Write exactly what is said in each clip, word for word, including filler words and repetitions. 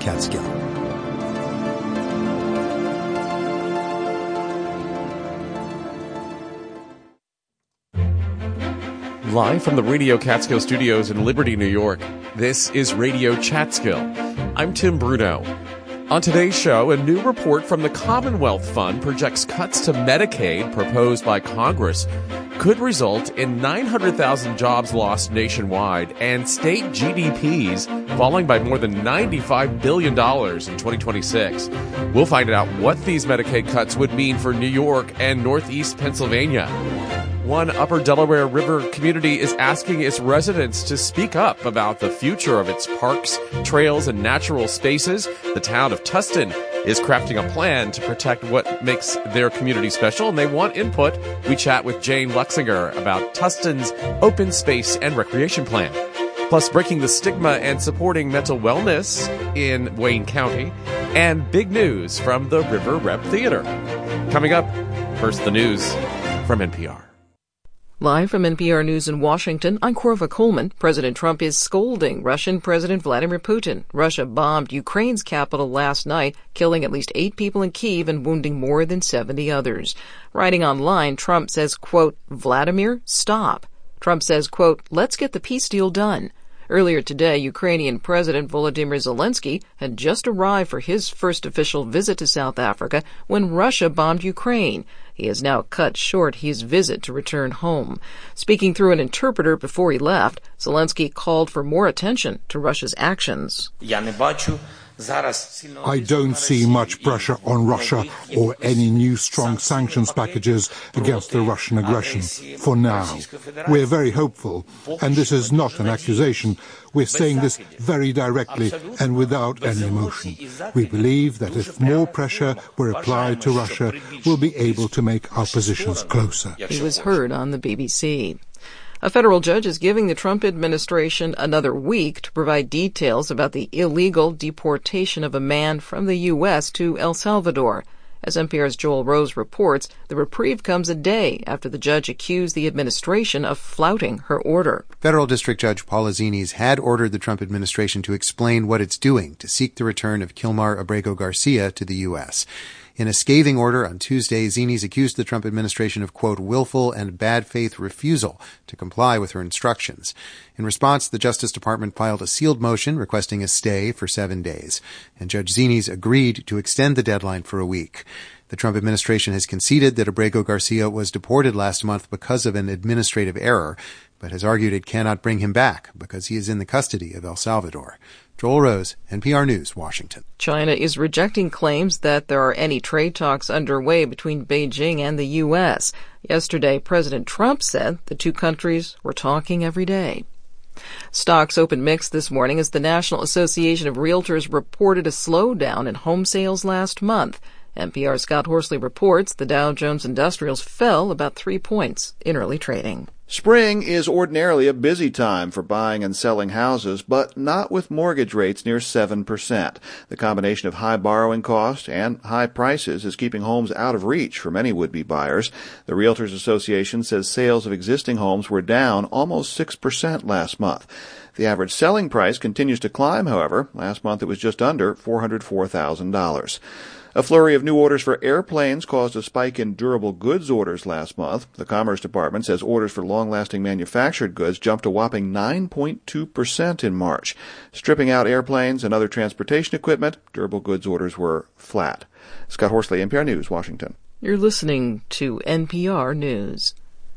Catskill. Live from the Radio Catskill studios in Liberty, New York, this is Radio Catskill. I'm Tim Bruno. On today's show, a new report from the Commonwealth Fund projects cuts to Medicaid proposed by Congress could result in nine hundred thousand jobs lost nationwide and state G D Ps falling by more than ninety-five billion dollars in twenty twenty-six. We'll find out what these Medicaid cuts would mean for New York and Northeast Pennsylvania. One Upper Delaware River community is asking its residents to speak up about the future of its parks, trails, and natural spaces. The town of Tustin is crafting a plan to protect what makes their community special, and they want input. We chat with Jane Luxinger about Tustin's open space and recreation plan. Plus, breaking the stigma and supporting mental wellness in Wayne County, and big news from the River Rep Theater. Coming up, first the news from N P R. Live from N P R News in Washington, I'm Corva Coleman. President Trump is scolding Russian President Vladimir Putin. Russia bombed Ukraine's capital last night, killing at least eight people in Kyiv and wounding more than seventy others. Writing online, Trump says, quote, Vladimir, stop. Trump says, quote, let's get the peace deal done. Earlier today, Ukrainian President Volodymyr Zelensky had just arrived for his first official visit to South Africa when Russia bombed Ukraine. He has now cut short his visit to return home. Speaking through an interpreter before he left, Zelensky called for more attention to Russia's actions. I don't see much pressure on Russia or any new strong sanctions packages against the Russian aggression for now. We're very hopeful, and this is not an accusation. We're saying this very directly and without any emotion. We believe that if more pressure were applied to Russia, we'll be able to make our positions closer. He was heard on the B B C. A federal judge is giving the Trump administration another week to provide details about the illegal deportation of a man from the U S to El Salvador. As N P R's Joel Rose reports, the reprieve comes a day after the judge accused the administration of flouting her order. Federal District Judge Paula Zines had ordered the Trump administration to explain what it's doing to seek the return of Kilmar Abrego Garcia to the U S. In a scathing order on Tuesday, Zines accused the Trump administration of, quote, willful and bad faith refusal to comply with her instructions. In response, the Justice Department filed a sealed motion requesting a stay for seven days, and Judge Zines agreed to extend the deadline for a week. The Trump administration has conceded that Abrego Garcia was deported last month because of an administrative error, but has argued it cannot bring him back because he is in the custody of El Salvador. Joel Rose, N P R News, Washington. China is rejecting claims that there are any trade talks underway between Beijing and the U S. Yesterday, President Trump said the two countries were talking every day. Stocks opened mixed this morning as the National Association of Realtors reported a slowdown in home sales last month. N P R's Scott Horsley reports the Dow Jones Industrials fell about three points in early trading. Spring is ordinarily a busy time for buying and selling houses, but not with mortgage rates near seven percent. The combination of high borrowing costs and high prices is keeping homes out of reach for many would-be buyers. The Realtors Association says sales of existing homes were down almost six percent last month. The average selling price continues to climb, however. Last month it was just under four hundred four thousand dollars. A flurry of new orders for airplanes caused a spike in durable goods orders last month. The Commerce Department says orders for long-lasting manufactured goods jumped a whopping nine point two percent in March. Stripping out airplanes and other transportation equipment, durable goods orders were flat. Scott Horsley, N P R News, Washington. You're listening to N P R News.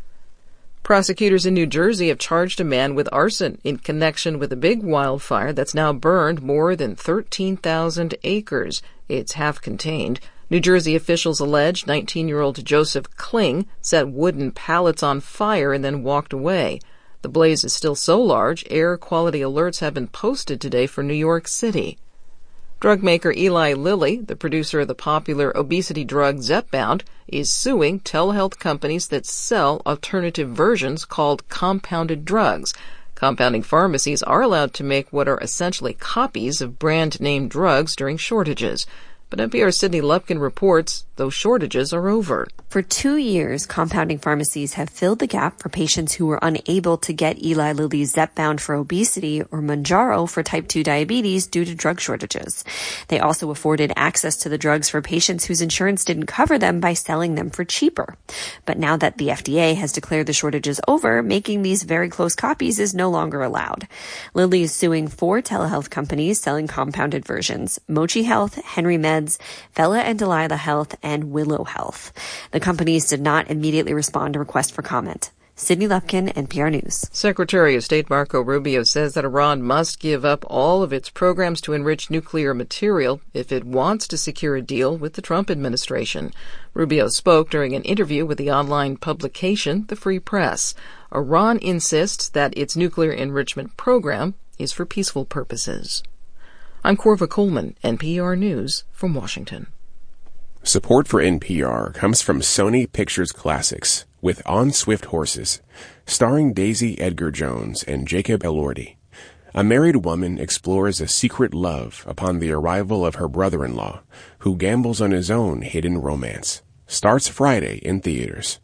Prosecutors in New Jersey have charged a man with arson in connection with a big wildfire that's now burned more than thirteen thousand acres. It's half-contained. New Jersey officials allege nineteen-year-old Joseph Kling set wooden pallets on fire and then walked away. The blaze is still so large, air quality alerts have been posted today for New York City. Drug maker Eli Lilly, the producer of the popular obesity drug Zepbound, is suing telehealth companies that sell alternative versions called compounded drugs. Compounding pharmacies are allowed to make what are essentially copies of brand-name drugs during shortages. But N P R's Sydney Lupkin reports those shortages are over. For two years, compounding pharmacies have filled the gap for patients who were unable to get Eli Lilly's Zepbound for obesity or Mounjaro for type two diabetes due to drug shortages. They also afforded access to the drugs for patients whose insurance didn't cover them by selling them for cheaper. But now that the F D A has declared the shortages over, making these very close copies is no longer allowed. Lilly is suing four telehealth companies selling compounded versions: Mochi Health, Henry Meds, Vela and Delilah Health, and Willow Health. The companies did not immediately respond to requests for comment. Sydney Lupkin, N P R News. Secretary of State Marco Rubio says that Iran must give up all of its programs to enrich nuclear material if it wants to secure a deal with the Trump administration. Rubio spoke during an interview with the online publication, The Free Press. Iran insists that its nuclear enrichment program is for peaceful purposes. I'm Corva Coleman, N P R News from Washington. Support for N P R comes from Sony Pictures Classics with On Swift Horses, starring Daisy Edgar Jones and Jacob Elordi. A married woman explores a secret love upon the arrival of her brother-in-law, who gambles on his own hidden romance. Starts Friday in theaters.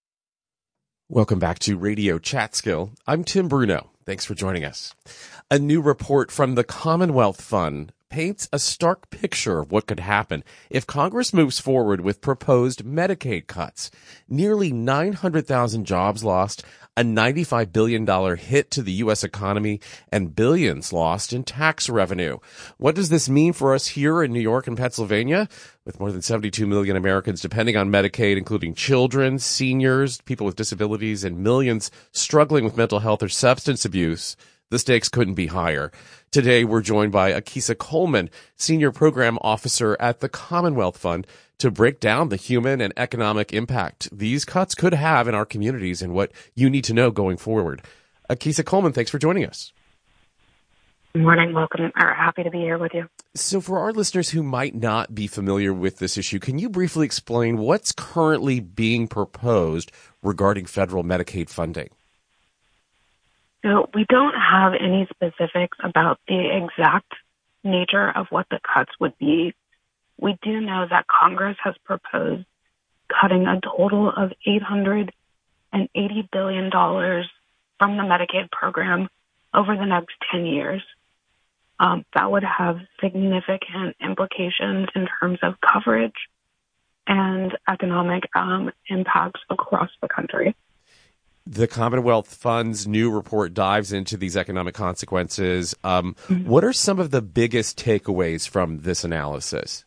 Welcome back to Radio Chatskill. I'm Tim Bruno. Thanks for joining us. A new report from the Commonwealth Fund paints a stark picture of what could happen if Congress moves forward with proposed Medicaid cuts. Nearly nine hundred thousand jobs lost, a ninety-five billion dollars hit to the U S economy, and billions lost in tax revenue. What does this mean for us here in New York and Pennsylvania? With more than seventy-two million Americans depending on Medicaid, including children, seniors, people with disabilities, and millions struggling with mental health or substance abuse, the stakes couldn't be higher. Today, we're joined by Akisa Coleman, Senior Program Officer at the Commonwealth Fund, to break down the human and economic impact these cuts could have in our communities and what you need to know going forward. Akisa Coleman, thanks for joining us. Good morning. Welcome. Or happy to be here with you. So for our listeners who might not be familiar with this issue, can you briefly explain what's currently being proposed regarding federal Medicaid funding? So we don't have any specifics about the exact nature of what the cuts would be. We do know that Congress has proposed cutting a total of eight hundred eighty billion dollars from the Medicaid program over the next ten years. Um, that would have significant implications in terms of coverage and economic um, impacts across the country. The Commonwealth Fund's new report dives into these economic consequences. Um, mm-hmm. What are some of the biggest takeaways from this analysis?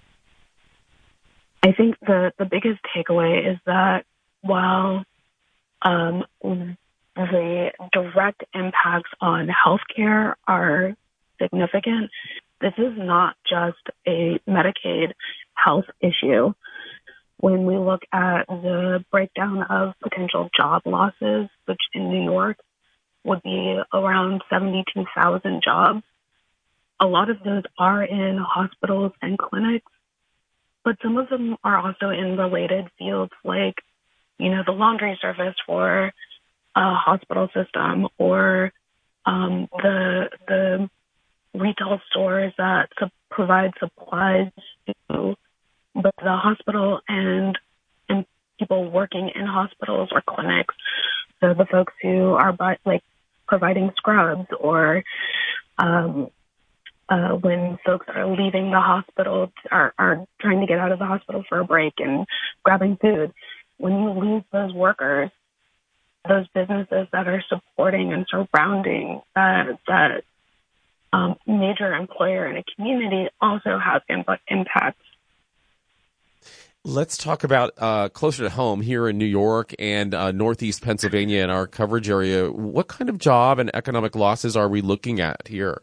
I think the, the biggest takeaway is that while um, the direct impacts on healthcare are significant, this is not just a Medicaid health issue. When we look at the breakdown of potential job losses, which in New York would be around seventy-two thousand jobs, a lot of those are in hospitals and clinics, but some of them are also in related fields like, you know, the laundry service for a hospital system or um, the the retail stores that su- provide supplies to but the hospital and and people working in hospitals or clinics. So the folks who are by, like providing scrubs or um, uh, when folks are leaving the hospital are, are trying to get out of the hospital for a break and grabbing food. When you lose those workers, those businesses that are supporting and surrounding that that um, major employer in a community also have imp- impacts. Let's talk about uh, closer to home here in New York and uh, Northeast Pennsylvania in our coverage area. What kind of job and economic losses are we looking at here?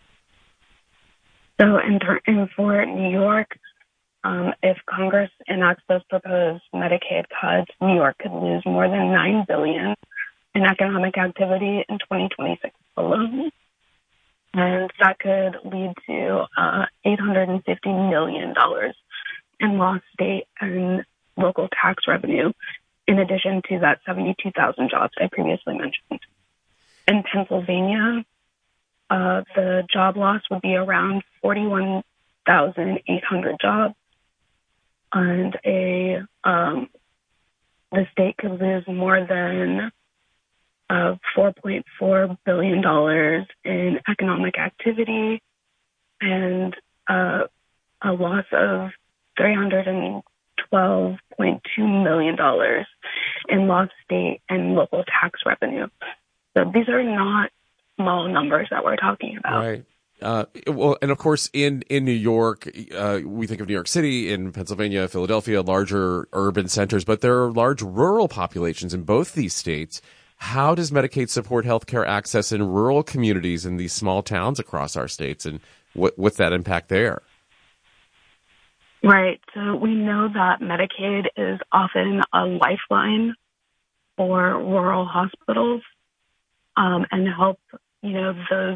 So in, ter- in for New York, um, if Congress enacts those proposed Medicaid cuts, New York could lose more than nine billion dollars in economic activity in twenty twenty-six alone. And that could lead to uh, eight hundred fifty million dollars in lost state and local tax revenue, in addition to that seventy-two thousand jobs I previously mentioned. In Pennsylvania, uh, the job loss would be around forty-one thousand eight hundred jobs, and a um, the state could lose more than uh, four point four billion dollars in economic activity and uh, a loss of three hundred twelve point two million dollars in lost state and local tax revenue. So these are not small numbers that we're talking about. Right. Uh, well, and of course, in, in New York, uh, we think of New York City, in Pennsylvania, Philadelphia, larger urban centers, but there are large rural populations in both these states. How does Medicaid support healthcare access in rural communities in these small towns across our states, and what, what's that impact there? Right. So we know that Medicaid is often a lifeline for rural hospitals um, and help, you know, those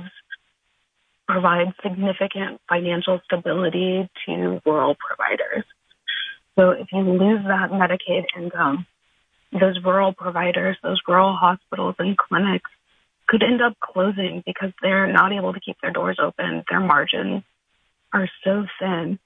provide significant financial stability to rural providers. So if you lose that Medicaid income, those rural providers, those rural hospitals and clinics could end up closing because they're not able to keep their doors open. Their margins are so thin.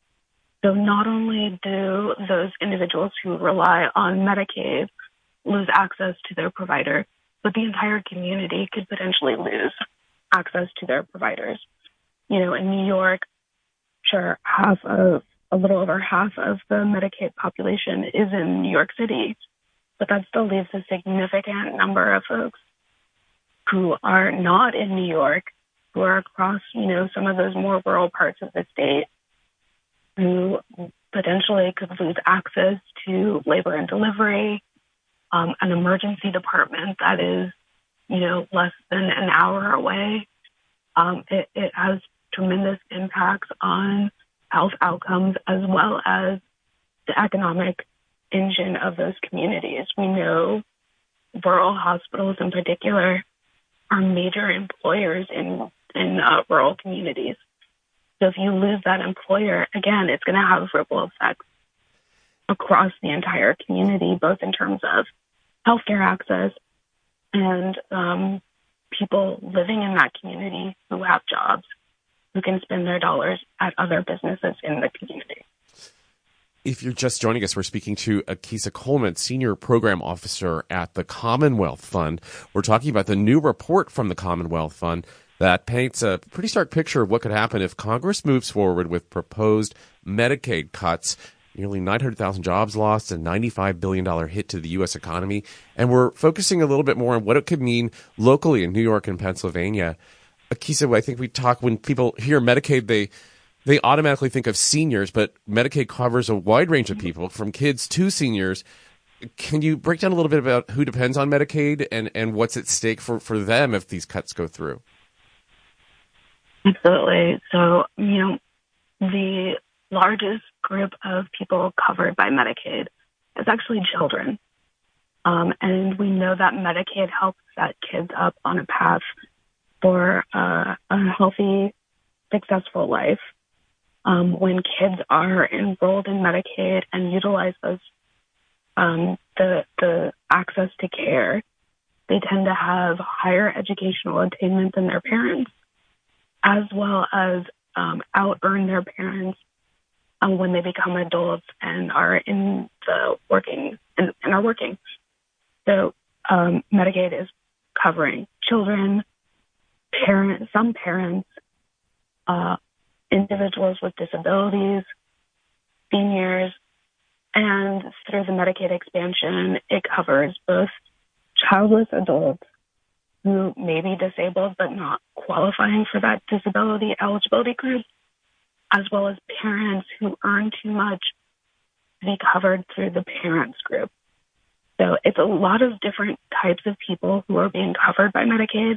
So not only do those individuals who rely on Medicaid lose access to their provider, but the entire community could potentially lose access to their providers. You know, in New York, sure, half of, a little over half of the Medicaid population is in New York City, but that still leaves a significant number of folks who are not in New York, who are across, you know, some of those more rural parts of the state, who potentially could lose access to labor and delivery, um, an emergency department that is, you know, less than an hour away. Um, it, it has tremendous impacts on health outcomes as well as the economic engine of those communities. We know rural hospitals in particular are major employers in, in uh, rural communities. So if you lose that employer, again, it's going to have ripple effects across the entire community, both in terms of healthcare access and um, people living in that community who have jobs, who can spend their dollars at other businesses in the community. If you're just joining us, we're speaking to Akisa Coleman, Senior Program Officer at the Commonwealth Fund. We're talking about the new report from the Commonwealth Fund that paints a pretty stark picture of what could happen if Congress moves forward with proposed Medicaid cuts. Nearly nine hundred thousand jobs lost, a ninety-five billion dollars hit to the U S economy. And we're focusing a little bit more on what it could mean locally in New York and Pennsylvania. Akisa, I think we talk, when people hear Medicaid, they they automatically think of seniors, but Medicaid covers a wide range of people, from kids to seniors. Can you break down a little bit about who depends on Medicaid and, and what's at stake for, for them if these cuts go through? Absolutely. So, you know, the largest group of people covered by Medicaid is actually children. Um, and we know that Medicaid helps set kids up on a path for uh, a healthy, successful life. Um, when kids are enrolled in Medicaid and utilize those, um, the, the access to care, they tend to have higher educational attainment than their parents, as well as um, out-earn their parents um, when they become adults and are in the working and, and are working. So um, Medicaid is covering children, parents, some parents, uh, individuals with disabilities, seniors, and through the Medicaid expansion, it covers both childless adults who may be disabled but not qualifying for that disability eligibility group, as well as parents who earn too much to be covered through the parents group. So it's a lot of different types of people who are being covered by Medicaid.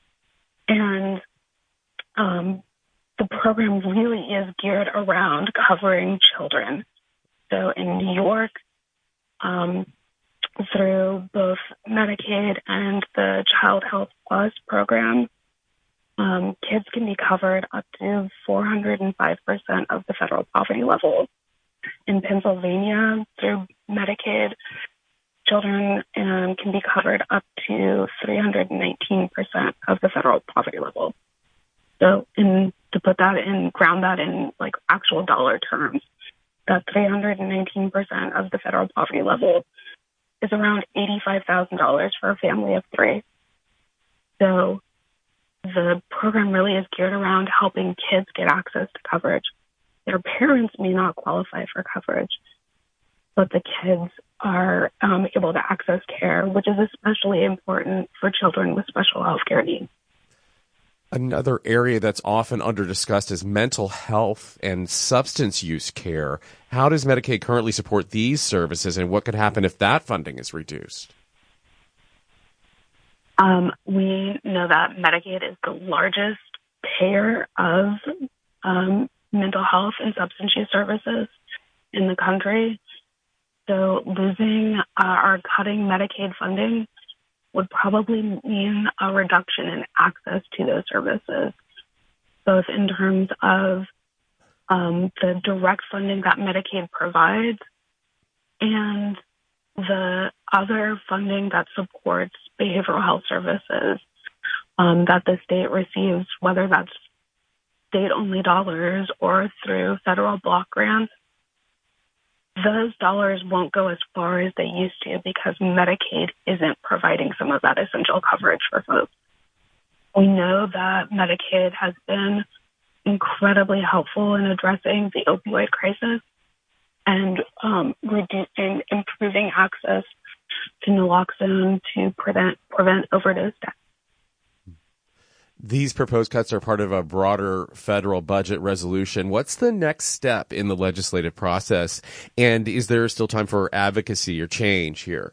And um, the program really is geared around covering children. So in New York, um, through both Medicaid and the Child Health Plus program, um, kids can be covered up to four hundred five percent of the federal poverty level. In Pennsylvania, through Medicaid, children um, can be covered up to three hundred nineteen percent of the federal poverty level. So in to put that in, ground that in like actual dollar terms, that three hundred nineteen percent of the federal poverty level is around eighty-five thousand dollars for a family of three. So the program really is geared around helping kids get access to coverage. Their parents may not qualify for coverage, but the kids are um, able to access care, which is especially important for children with special health care needs. Another area that's often under-discussed is mental health and substance use care. How does Medicaid currently support these services, and what could happen if that funding is reduced? Um, we know that Medicaid is the largest payer of um, mental health and substance use services in the country. So losing uh, or cutting Medicaid funding would probably mean a reduction in access to those services, both in terms of um, the direct funding that Medicaid provides and the other funding that supports behavioral health services um, that the state receives, whether that's state-only dollars or through federal block grants. Those dollars won't go as far as they used to because Medicaid isn't providing some of that essential coverage for folks. We know that Medicaid has been incredibly helpful in addressing the opioid crisis and um, reducing, improving access to naloxone to prevent prevent overdose deaths. These proposed cuts are part of a broader federal budget resolution. What's the next step in the legislative process? And is there still time for advocacy or change here?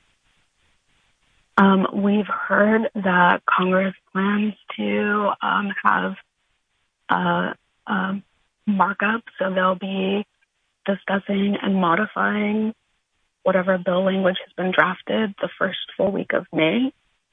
Um, we've heard that Congress plans to um, have a, a markup, so they'll be discussing and modifying whatever bill language has been drafted the first full week of May.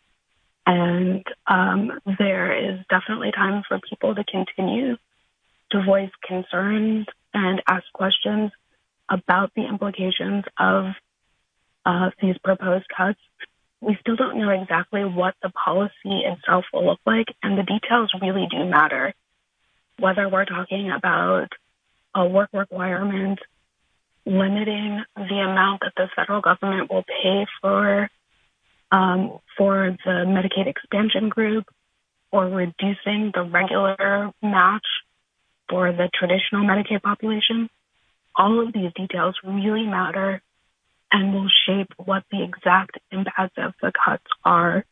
And um, there is definitely time for people to continue to voice concerns and ask questions about the implications of uh, these proposed cuts. We still don't know exactly what the policy itself will look like, and the details really do matter. Whether we're talking about a work requirement, limiting the amount that the federal government will pay for um, for the Medicaid expansion group, or reducing the regular match for the traditional Medicaid population, all of these details really matter and will shape what the exact impact of the cuts are.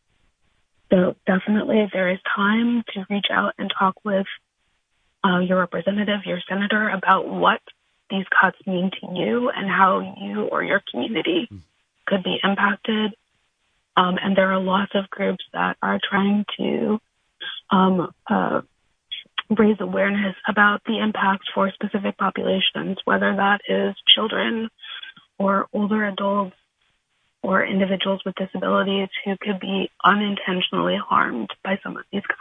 So definitely there is time to reach out and talk with uh, your representative, your senator, about what these cuts mean to you and how you or your community could be impacted. Um, and there are lots of groups that are trying to um, uh, raise awareness about the impacts for specific populations, whether that is children or older adults or individuals with disabilities who could be unintentionally harmed by some of these cuts.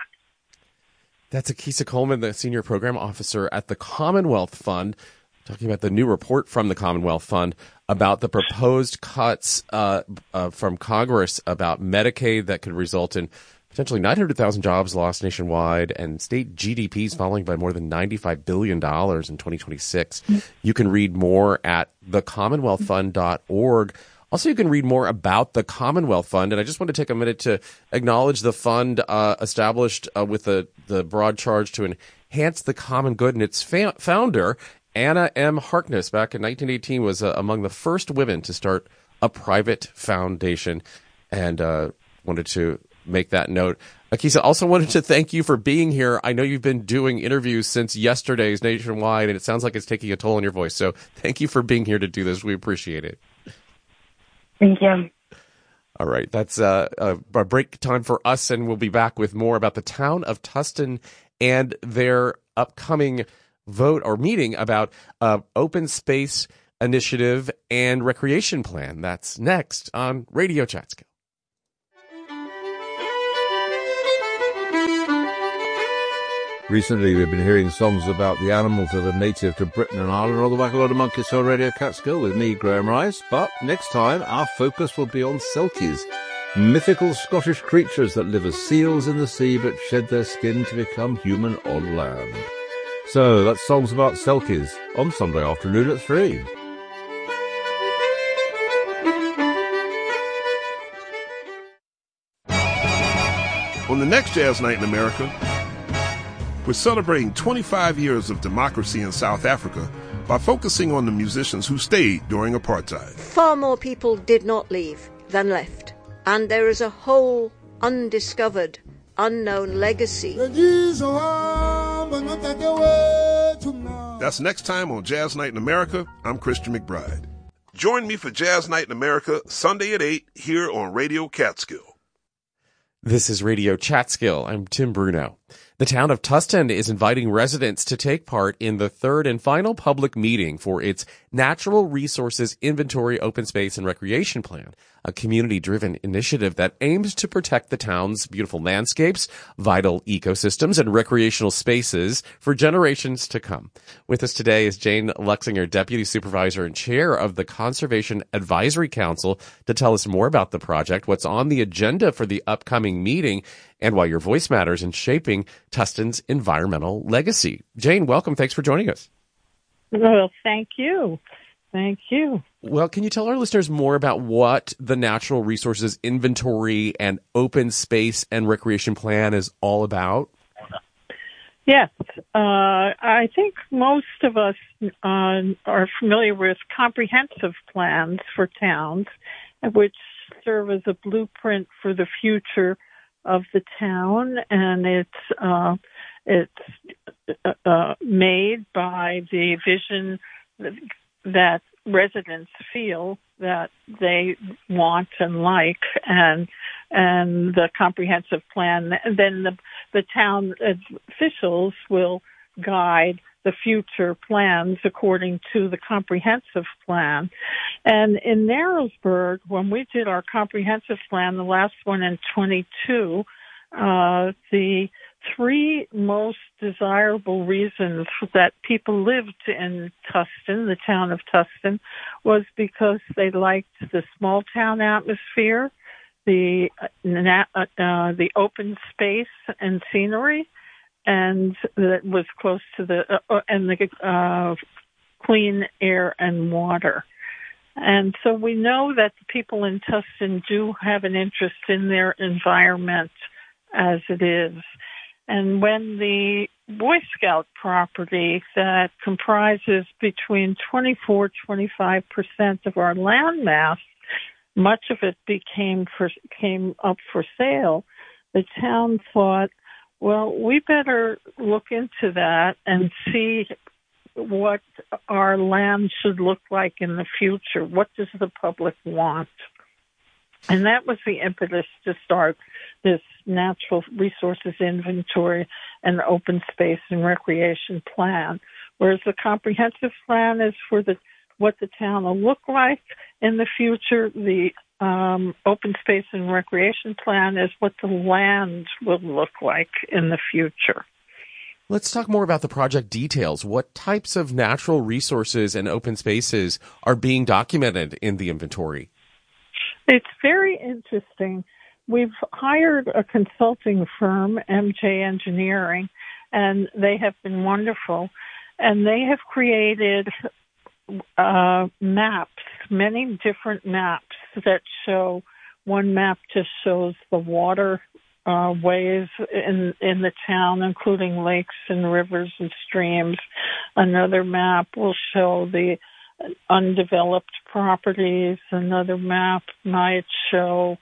That's Akisa Coleman, the Senior Program Officer at the Commonwealth Fund, talking about the new report from the Commonwealth Fund about the proposed cuts uh, uh, from Congress about Medicaid that could result in potentially nine hundred thousand jobs lost nationwide and state G D Ps falling by more than ninety-five billion dollars in twenty twenty-six. Mm-hmm. You can read more at the commonwealth fund dot org. Also, you can read more about the Commonwealth Fund, and I just want to take a minute to acknowledge the fund uh, established uh, with the, the broad charge to enhance the common good, and its fa- founder, Anna M. Harkness, back in nineteen eighteen, was uh, among the first women to start a private foundation, and uh, wanted to make that note. Akisa, also wanted to thank you for being here. I know you've been doing interviews since yesterday's Nationwide, and it sounds like it's taking a toll on your voice, so thank you for being here to do this. We appreciate it. Thank you. All right, that's uh, a break time for us, and we'll be back with more about the town of Tustin and their upcoming vote or meeting about uh, open space initiative and recreation plan. That's next on Radio Chatskill. Recently, we've been hearing songs about the animals that are native to Britain and Ireland, all the way a lot of monkeys on Radio Catskill with me, Graham Rice. But next time, our focus will be on selkies. mythical Scottish creatures that live as seals in the sea but shed their skin to become human on land. So that's Songs About Selkies on Sunday afternoon at three. On the next Jazz Night in America, we're celebrating twenty-five years of democracy in South Africa by focusing on the musicians who stayed during apartheid. Far more people did not leave than left, and there is a whole undiscovered, unknown legacy. That's next time on Jazz Night in America. I'm Christian McBride. Join me for Jazz Night in America, Sunday at eight, here on Radio Catskill. This is Radio Chatskill. I'm Tim Bruno. The town of Tustin is inviting residents to take part in the third and final public meeting for its Natural Resources Inventory Open Space and Recreation Plan, a community-driven initiative that aims to protect the town's beautiful landscapes, vital ecosystems, and recreational spaces for generations to come. With us today is Jane Luxinger, Deputy Supervisor and Chair of the Conservation Advisory Council, to tell us more about the project, what's on the agenda for the upcoming meeting, and why your voice matters in shaping Tustin's environmental legacy. Jane, welcome. Thanks for joining us. Well, thank you. Thank you. Well, can you tell our listeners more about what the Natural Resources Inventory and Open Space and Recreation Plan is all about? Yes. Uh, I think most of us uh, are familiar with comprehensive plans for towns, which serve as a blueprint for the future of the town, and it's uh, it's uh, made by the vision that residents feel that they want and like, and and the comprehensive plan. Then the the town officials will guide the future plans according to the comprehensive plan. And in Narrowsburg, when we did our comprehensive plan, the last one in twenty-two, uh, the three most desirable reasons that people lived in Tustin, the town of Tustin, was because they liked the small town atmosphere, the uh, uh, the open space and scenery, and that was close to the uh, and the uh, clean air and water. And so we know that the people in Tustin do have an interest in their environment as it is. And when the Boy Scout property that comprises between twenty-four to twenty-five percent of our land mass, much of it became for, came up for sale, the town thought, well, we better look into that and see what our land should look like in the future. What does the public want? And that was the impetus to start this natural resources inventory and open space and recreation plan. Whereas the comprehensive plan is for the what the town will look like in the future. The um, open space and recreation plan is what the land will look like in the future. Let's talk more about the project details. What types of natural resources and open spaces are being documented in the inventory? It's very interesting. We've hired a consulting firm, M J Engineering, and they have been wonderful. And they have created uh, maps, many different maps that show, one map just shows the water uh, ways in, in the town, including lakes and rivers and streams. Another map will show the undeveloped properties. Another map might show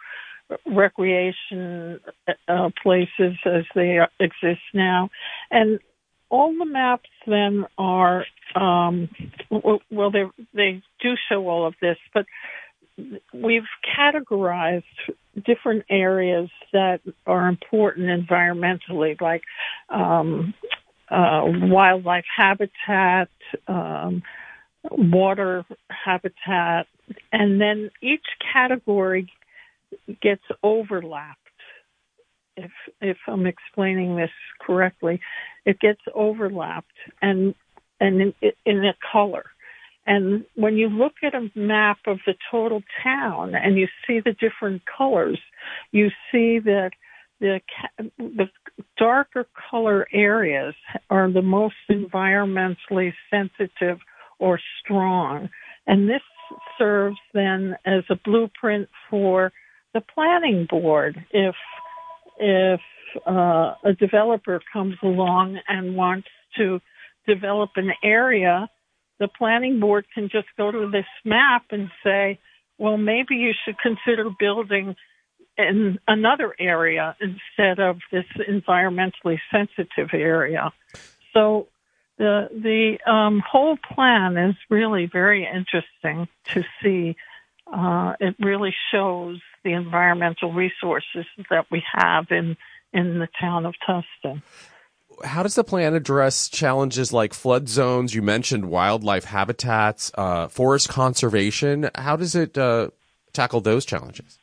recreation uh, places as they exist now. And all the maps then are, um, well, they they do show all of this, but we've categorized different areas that are important environmentally, like um, uh, wildlife habitat, um, water habitat, and then each category gets overlapped. If if I'm explaining this correctly, it gets overlapped and and in, in a color, And when you look at a map of the total town and you see the different colors, you see that the the darker color areas are the most environmentally sensitive or strong. And this serves then as a blueprint for the planning board. If if uh, a developer comes along and wants to develop an area, the planning board can just go to this map and say, well, maybe you should consider building in another area instead of this environmentally sensitive area. So the the um, whole plan is really very interesting to see. Uh, it really shows the environmental resources that we have in in the town of Tustin. How does the plan address challenges like flood zones? You mentioned wildlife habitats, uh, forest conservation. How does it uh, tackle those challenges?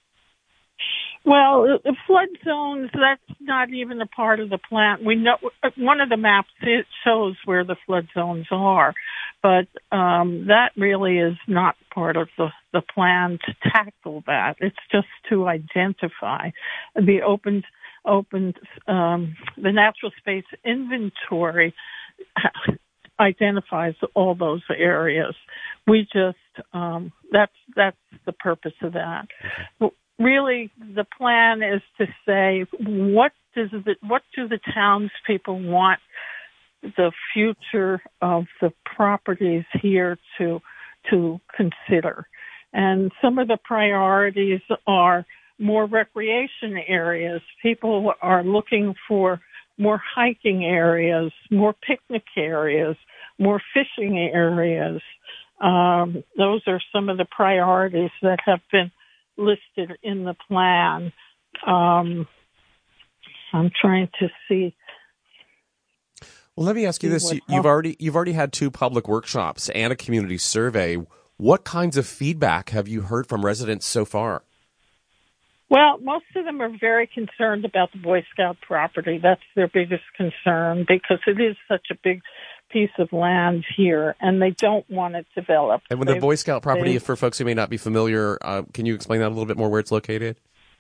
Well, the flood zones, that's not even a part of the plan. We know one of the maps, it shows where the flood zones are, but um, that really is not part of the, the plan to tackle that. It's just to identify the open, open, um, the natural space inventory identifies all those areas. We just, um, that's, that's the purpose of that. Okay. Really, the plan is to say, what does the, what do the townspeople want the future of the properties here to to consider? And some of the priorities are more recreation areas. People are looking for more hiking areas, more picnic areas, more fishing areas. Um, those are some of the priorities that have been listed in the plan. Um, I'm trying to see. Well, let me ask you this: you, you've already you've already had two public workshops and a community survey. What kinds of feedback have you heard from residents so far? Well, most of them are very concerned about the Boy Scout property. That's their biggest concern because it is such a big piece of land here, and they don't want it developed. And when the Boy Scout property, for folks who may not be familiar, uh, can you explain that a little bit more, where it's located?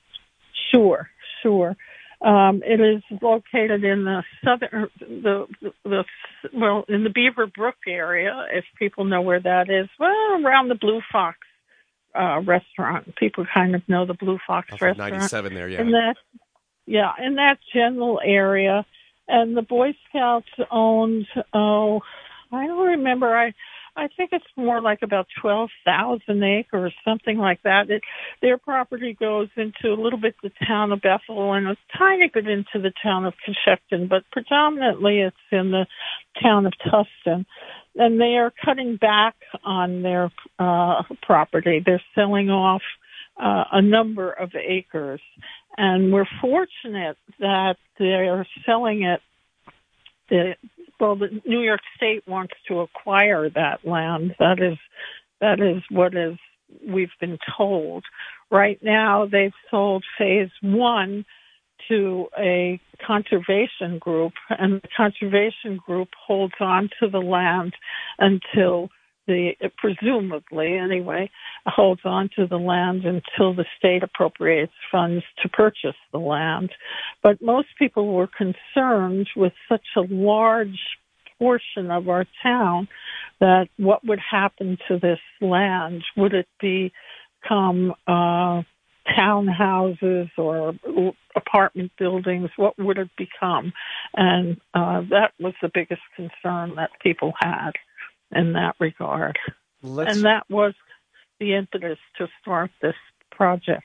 Sure, sure. Um, it is located in the southern, the, the, the, well, in the Beaver Brook area, if people know where that is, well, around the Blue Fox uh, restaurant. People kind of know the Blue Fox Off restaurant. ninety-seven there, yeah. In that, yeah, in that general area. And the Boy Scouts owned, oh, I don't remember, I I think it's more like about twelve thousand acres, something like that. It, their property goes into a little bit the town of Bethel and a tiny bit into the town of Coshocton, but predominantly it's in the town of Tustin. And they are cutting back on their uh, property. They're selling off uh, a number of acres. And we're fortunate that they're selling it. The, well, the New York State wants to acquire that land. That is, that is what is we've been told. Right now, they've sold phase one to a conservation group, and the conservation group holds on to the land until the, presumably anyway, holds on to the land until the state appropriates funds to purchase the land. But most people were concerned with such a large portion of our town that what would happen to this land? Would it become uh, townhouses or apartment buildings? What would it become? And uh, that was the biggest concern that people had in that regard. Let's, and that was the impetus to start this project.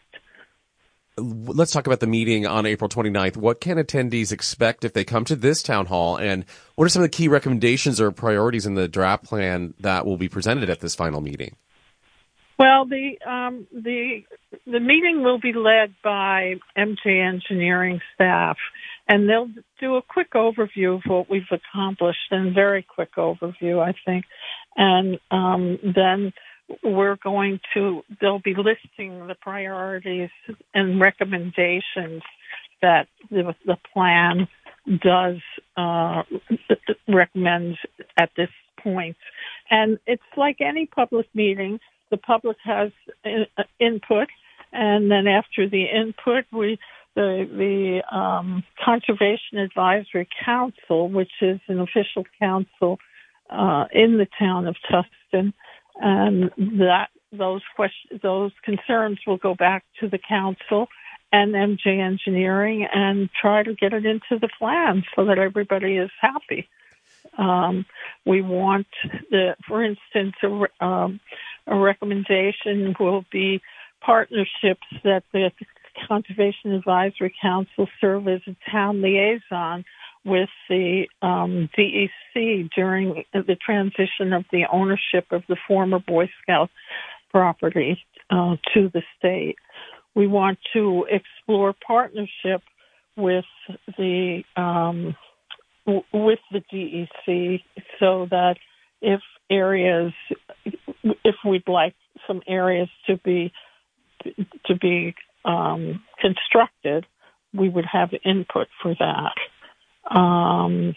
Let's talk about the meeting on April twenty-ninth. What can attendees expect if they come to this town hall, and what are some of the key recommendations or priorities in the draft plan that will be presented at this final meeting? Well, the um, the the meeting will be led by M J Engineering staff, and they'll do a quick overview of what we've accomplished, and very quick overview, I think. And um, then we're going to, they'll be listing the priorities and recommendations that the, the plan does uh, recommend at this point. and it's like any public meeting. The public has in, uh, input, and then after the input, we the the um, Conservation Advisory Council, which is an official council uh, in the town of Tustin, and that those questions, those concerns will go back to the council and M J Engineering and try to get it into the plan so that everybody is happy. Um, we want the, for instance, a, um, a recommendation will be partnerships that the Conservation Advisory Council serve as a town liaison with the um, D E C during the transition of the ownership of the former Boy Scout property uh, to the state. We want to explore partnership with the um, w- with the D E C so that if areas, if we'd like some areas to be to be um, constructed, we would have input for that. Um,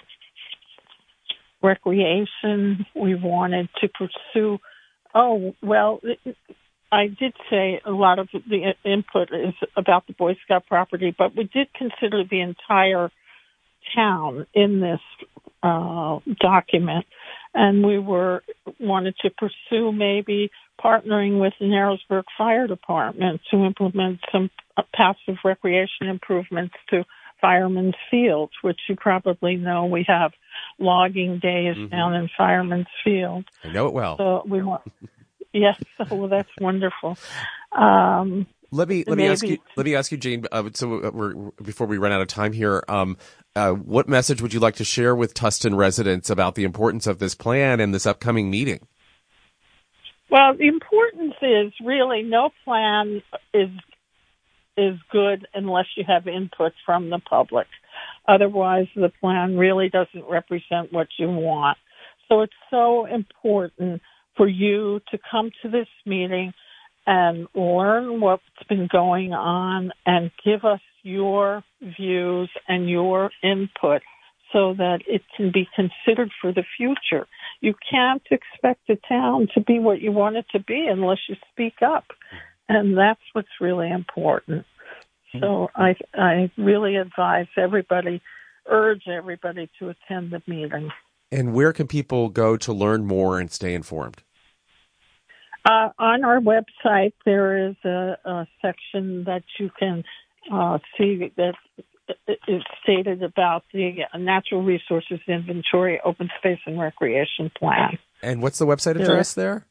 recreation, we wanted to pursue. Oh, well, I did say a lot of the input is about the Boy Scout property, but we did consider the entire town in this uh, document, and we were wanted to pursue maybe partnering with the Narrowsburg Fire Department to implement some uh, passive recreation improvements to Fireman's Field, which you probably know we have logging days mm-hmm. down in Fireman's Field. I know it well. So we want, yes, well, that's wonderful. Um, let me let me maybe, ask you. Let me ask you, Jane. Uh, so we're, before we run out of time here, um, uh, what message would you like to share with Tustin residents about the importance of this plan and this upcoming meeting? Well, the importance is really no plan is is good unless you have input from the public. Otherwise, the plan really doesn't represent what you want. So it's so important for you to come to this meeting and learn what's been going on and give us your views and your input so that it can be considered for the future. You can't expect a town to be what you want it to be unless you speak up. And that's what's really important. So I I really advise everybody, urge everybody to attend the meeting. And where can people go to learn more and stay informed? Uh, on our website, there is a, a section that you can uh, see that is stated about the Natural Resources Inventory, Open Space and Recreation Plan. And what's the website address there?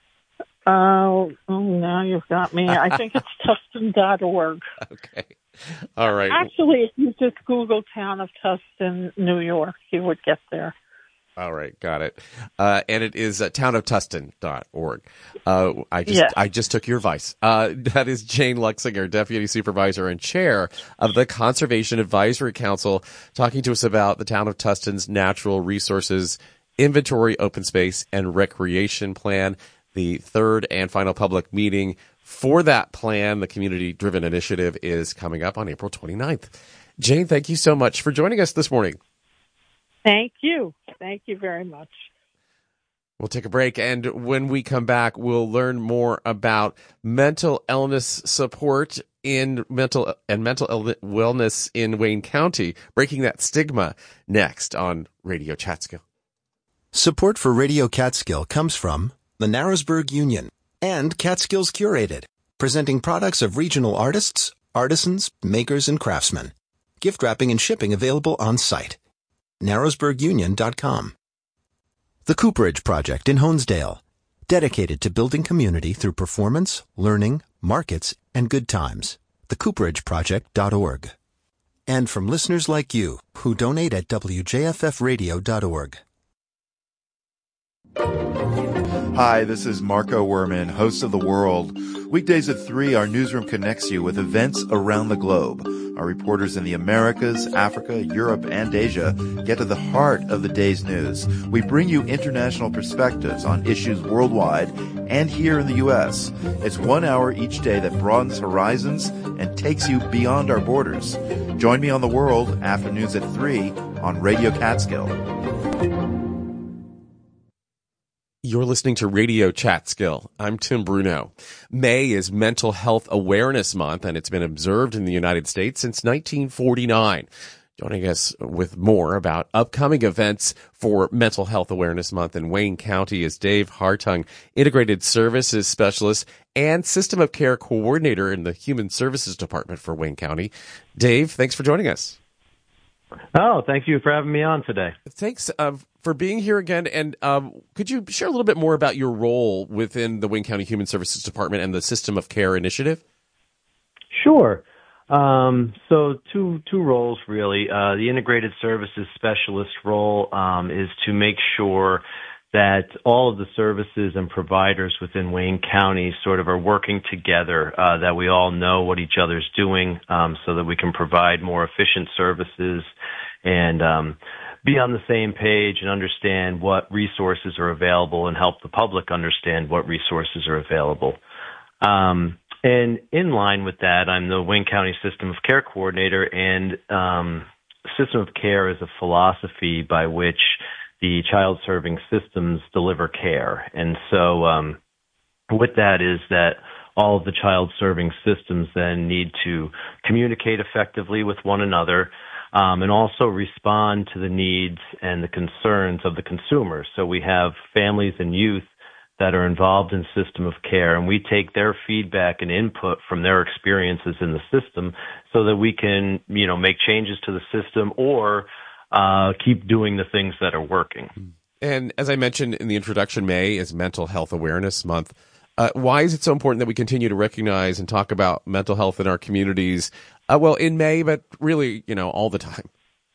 Uh, oh, now you've got me. I think it's Tustin dot org. Okay. All right. Actually, if you just Google Town of Tustin, New York, you would get there. All right, got it. Uh, and it is uh, town of tustin dot org. Uh, I just yes. I just took your advice. Uh, that is Jane Luxinger, Deputy Supervisor and Chair of the Conservation Advisory Council, talking to us about the town of Tustin's Natural Resources Inventory, Open Space, and Recreation Plan. The third and final public meeting for that plan, the community-driven initiative, is coming up on April twenty-ninth. Jane, thank you so much for joining us this morning. Thank you. Thank you very much. We'll take a break, and when we come back, we'll learn more about mental illness support in mental and mental wellness in Wayne County, breaking that stigma, next on Radio Catskill. Support for Radio Catskill comes from the Narrowsburg Union and Catskills Curated, presenting products of regional artists, artisans, makers, and craftsmen. Gift wrapping and shipping available on site. narrowsburg union dot com. The Cooperage Project in Honesdale, dedicated to building community through performance, learning, markets, and good times. the cooperage project dot org. And from listeners like you who donate at w j f f radio dot org. Hi, this is Marco Werman, host of The World. Weekdays at three, our newsroom connects you with events around the globe. Our reporters in the Americas, Africa, Europe, and Asia get to the heart of the day's news. We bring you international perspectives on issues worldwide and here in the U S. It's one hour each day that broadens horizons and takes you beyond our borders. Join me on The World, afternoons at three on Radio Catskill. You're listening to Radio Chatskill. I'm Tim Bruno. May is Mental Health Awareness Month, and it's been observed in the United States since nineteen forty-nine. Joining us with more about upcoming events for Mental Health Awareness Month in Wayne County is Dave Hartung, Integrated Services Specialist and System of Care Coordinator in the Human Services Department for Wayne County. Dave, thanks for joining us. Oh, thank you for having me on today. Thanks uh, for being here again. And um, could you share a little bit more about your role within the Wayne County Human Services Department and the System of Care initiative? Sure. Um, so two two roles, really. Uh, the Integrated Services Specialist role um, is to make sure that all of the services and providers within Wayne County sort of are working together, uh, that we all know what each other's doing, um, so that we can provide more efficient services and um, be on the same page and understand what resources are available and help the public understand what resources are available. Um, and in line with that, I'm the Wayne County System of Care Coordinator, and um, System of Care is a philosophy by which the child serving systems deliver care. And so um, with that is that all of the child serving systems then need to communicate effectively with one another um, and also respond to the needs and the concerns of the consumer. So we have families and youth that are involved in system of care, and we take their feedback and input from their experiences in the system so that we can, you know, make changes to the system or Uh, keep doing the things that are working. And as I mentioned in the introduction, May is Mental Health Awareness Month. Uh, why is it so important that we continue to recognize and talk about mental health in our communities? Uh, well, in May, but really, you know, all the time.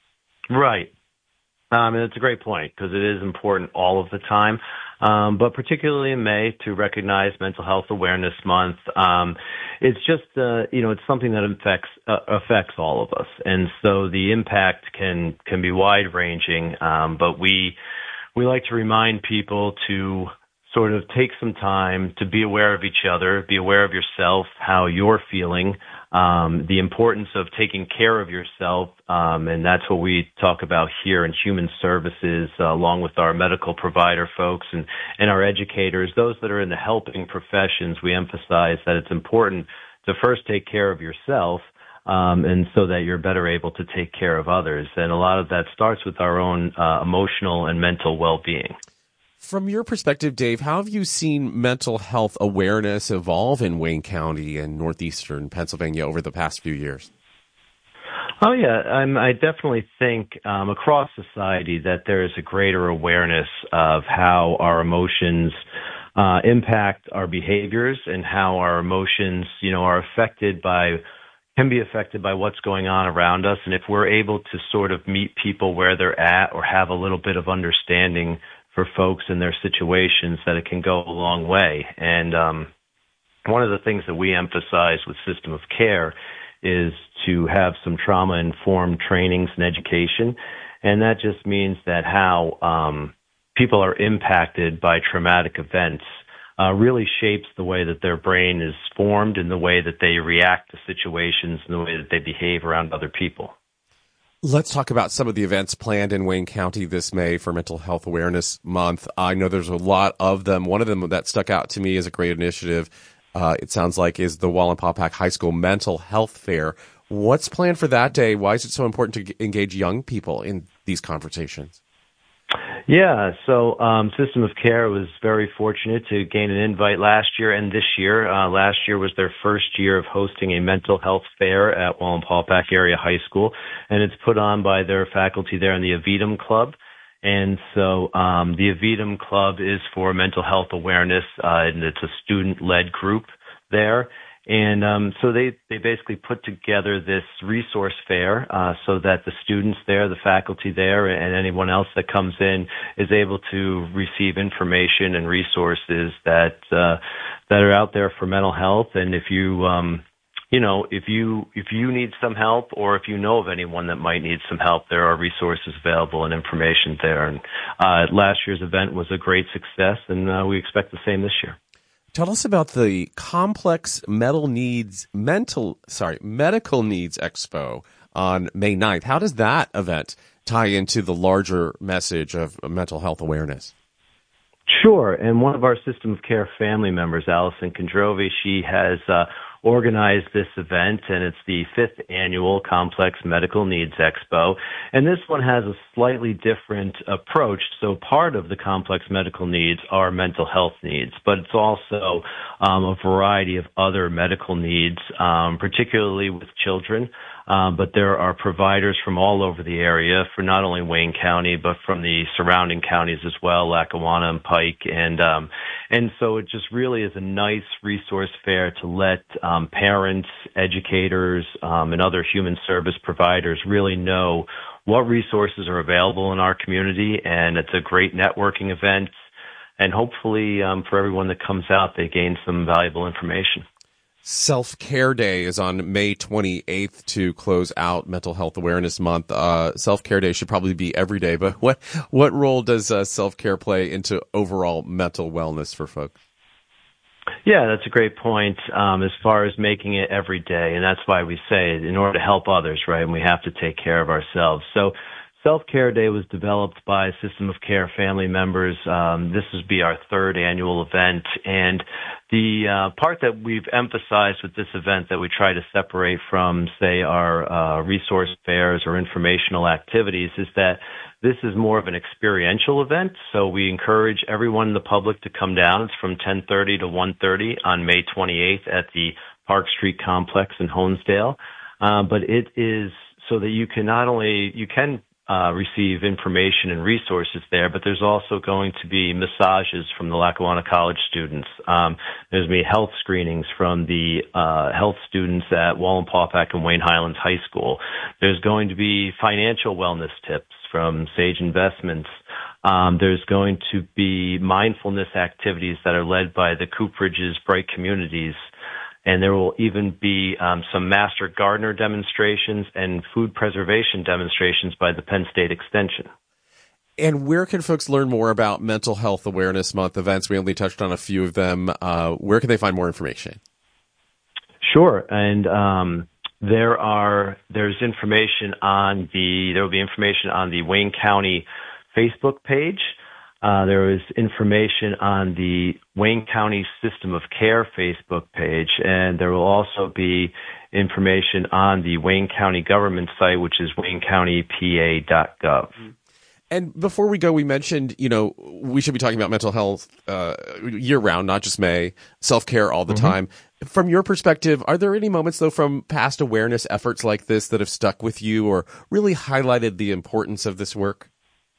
Right. Um, and it's a great point because it is important all of the time. Um, but particularly in May to recognize Mental Health Awareness Month. Um, it's just, uh, you know, it's something that affects, uh, affects all of us. And so the impact can, can be wide ranging. Um, but we, we like to remind people to sort of take some time to be aware of each other, be aware of yourself, how you're feeling, um, the importance of taking care of yourself. Um, and that's what we talk about here in human services, uh, along with our medical provider folks and, and our educators, those that are in the helping professions. We emphasize that it's important to first take care of yourself, um, and so that you're better able to take care of others. And a lot of that starts with our own uh, emotional and mental well-being. From your perspective, Dave, how have you seen mental health awareness evolve in Wayne County and northeastern Pennsylvania over the past few years? Oh, yeah. I'm, I definitely think um, across society that there is a greater awareness of how our emotions uh, impact our behaviors and how our emotions, you know, are affected by, can be affected by what's going on around us. And if we're able to sort of meet people where they're at or have a little bit of understanding for folks in their situations, that it can go a long way. And um, one of the things that we emphasize with System of Care is to have some trauma-informed trainings and education. And that just means that how um, people are impacted by traumatic events uh, really shapes the way that their brain is formed and the way that they react to situations and the way that they behave around other people. Let's talk about some of the events planned in Wayne County this May for Mental Health Awareness Month. I know there's a lot of them. One of them that stuck out to me as a great initiative, uh, it sounds like, is the Wallenpaupack High School Mental Health Fair. What's planned for that day? Why is it so important to engage young people in these conversations? Yeah, so um, System of Care was very fortunate to gain an invite last year and this year. Uh, last year was their first year of hosting a mental health fair at Wallenpaupack Area High School, and it's put on by their faculty there in the Avidum Club. And so um, the Avidum Club is for mental health awareness, uh, and it's a student-led group there. And um, so they, they basically put together this resource fair uh, so that the students there, the faculty there, and anyone else that comes in is able to receive information and resources that uh, that are out there for mental health. And if you um, you know if you if you need some help, or if you know of anyone that might need some help, there are resources available and information there. And uh, last year's event was a great success, and uh, we expect the same this year. Tell us about the Complex Mental Needs Mental sorry Medical Needs Expo on May ninth. How does that event tie into the larger message of mental health awareness? Sure. And one of our System of Care family members, Allison Kondrovi, she has uh, organized this event, and it's the fifth annual Complex Medical Needs Expo. And this one has a slightly different approach. So part of the complex medical needs are mental health needs, but it's also um, a variety of other medical needs, um, particularly with children. Um, but there are providers from all over the area, for not only Wayne County, but from the surrounding counties as well, Lackawanna and Pike. And, um, and so it just really is a nice resource fair to let, um, parents, educators, um, and other human service providers really know what resources are available in our community. And it's a great networking event. And hopefully, um, for everyone that comes out, they gain some valuable information. Self-Care Day is on May twenty-eighth to close out Mental Health Awareness Month. Uh, Self-Care Day should probably be every day, but what what role does uh, self-care play into overall mental wellness for folks? Yeah, that's a great point, um, as far as making it every day, and that's why we say in order to help others, right, and we have to take care of ourselves. So Self-Care Day was developed by System of Care family members. Um, this will be our third annual event, and the uh, part that we've emphasized with this event that we try to separate from, say, our uh, resource fairs or informational activities is that this is more of an experiential event. So we encourage everyone in the public to come down. It's from ten thirty to one thirty on May twenty-eighth at the Park Street Complex in Honesdale. Uh, but it is so that you can not only, you can Uh, receive information and resources there, but there's also going to be massages from the Lackawanna College students. Um, there's going to be health screenings from the uh, health students at Wallenpaupack and Wayne Highlands High School. There's going to be financial wellness tips from Sage Investments. Um, there's going to be mindfulness activities that are led by the Cooperidge's Bright Communities. And there will even be um, some master gardener demonstrations and food preservation demonstrations by the Penn State Extension. And where can folks learn more about Mental Health Awareness Month events? We only touched on a few of them. Uh, where can they find more information? Sure. And um, there are there's information on the there will be information on the Wayne County Facebook page. Uh, there is information on the Wayne County System of Care Facebook page, and there will also be information on the Wayne County government site, which is wayne county p a dot gov. And before we go, we mentioned, you know, we should be talking about mental health uh, year-round, not just May, self-care all the mm-hmm. time. From your perspective, are there any moments, though, from past awareness efforts like this that have stuck with you or really highlighted the importance of this work?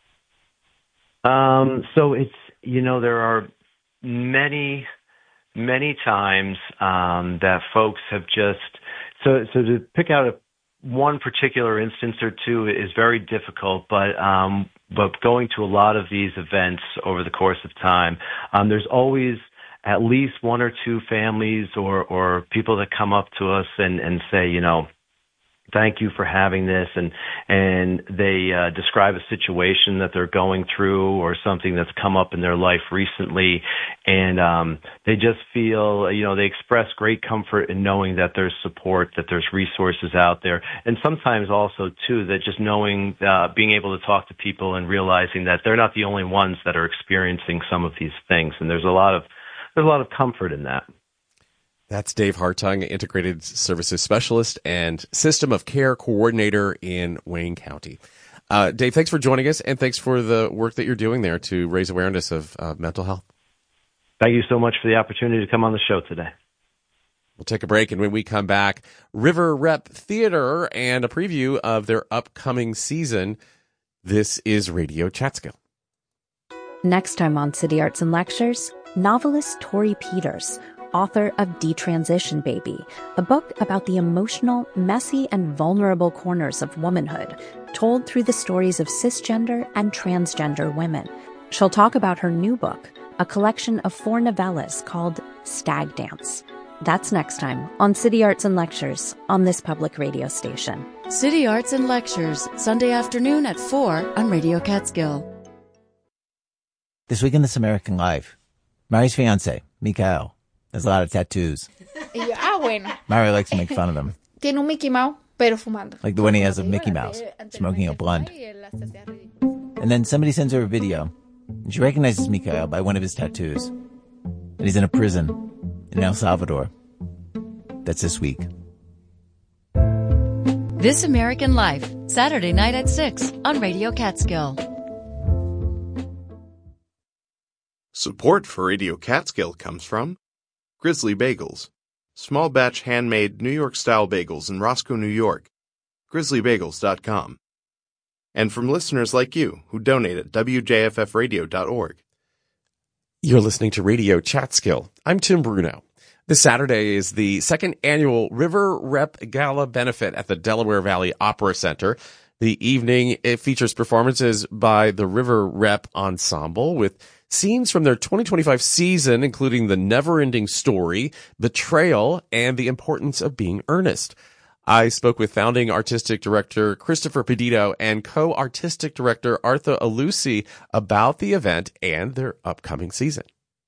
Um, so it's, you know, there are many, many times, um, that folks have just, so, so to pick out a, one particular instance or two is very difficult, but, um, but going to a lot of these events over the course of time, um, there's always at least one or two families or, or people that come up to us and, and say, you know, thank you for having this, and and they uh, describe a situation that they're going through or something that's come up in their life recently, and um, they just feel, you know, they express great comfort in knowing that there's support, that there's resources out there, and sometimes also, too, that just knowing, uh, being able to talk to people and realizing that they're not the only ones that are experiencing some of these things, and there's a lot of there's a lot of comfort in that. That's Dave Hartung, Integrated Services Specialist and System of Care Coordinator in Wayne County. Uh, Dave, thanks for joining us, and thanks for the work that you're doing there to raise awareness of uh, mental health. Thank you so much for the opportunity to come on the show today. We'll take a break, and when we come back, River Rep Theater and a preview of their upcoming season. This is Radio Chatskill. Next time on City Arts and Lectures, novelist Tori Peters, author of Detransition Baby, a book about the emotional, messy, and vulnerable corners of womanhood, told through the stories of cisgender and transgender women. She'll talk about her new book, a collection of four novellas called Stag Dance. That's next time on City Arts and Lectures on this public radio station. City Arts and Lectures, Sunday afternoon at four on Radio Catskill. This week in This American Life, Mari's fiance, Mikael, has a lot of tattoos. Y yo, ah, bueno. Mari likes to make fun of them. Tiene un Mickey Mouse, pero fumando. Like the one he has of Mickey Mouse, smoking a blunt. And then somebody sends her a video And she recognizes Mikhail by one of his tattoos. And he's in a prison in El Salvador. That's this week. This American Life, Saturday night at six on Radio Catskill. Support for Radio Catskill comes from Grizzly Bagels, small batch handmade New York-style bagels in Roscoe, New York, grizzly bagels dot com. And from listeners like you who donate at w j f f radio dot org. You're listening to Radio Catskill. I'm Tim Bruno. This Saturday is the second annual River Rep Gala benefit at the Delaware Valley Opera Center. The evening, it features performances by the River Rep Ensemble with scenes from their twenty twenty-five season, including The Never-Ending Story, Betrayal, and The Importance of Being Earnest. I spoke with founding artistic director Christopher Pedito and co-artistic director Artha Alusi about the event and their upcoming season.